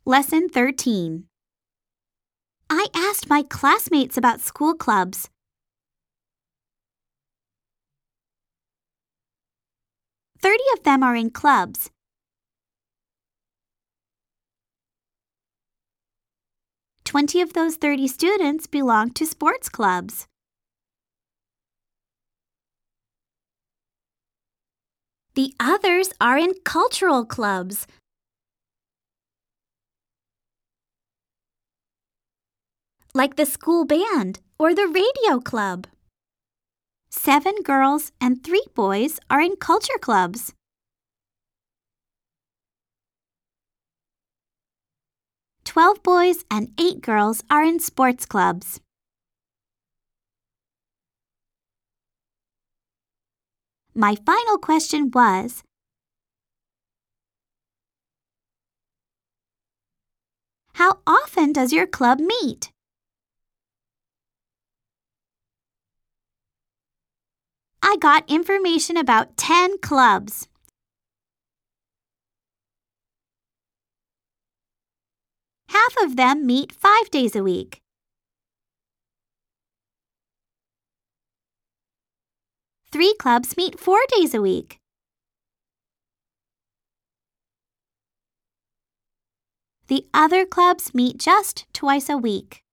Lesson 13. I asked my classmates about school clubs. "30 of them are in clubs. "20 of those 30 students belong to sports clubs. The others are in cultural clubs. Like the school band or the radio club. 7 girls and 3 boys are in culture clubs. 12 boys and 8 girls are in sports clubs. My final question was, how often does your club meet? I got information about 10 clubs. Half of them meet 5 days a week. Three clubs meet 4 days a week. The other clubs meet just twice a week.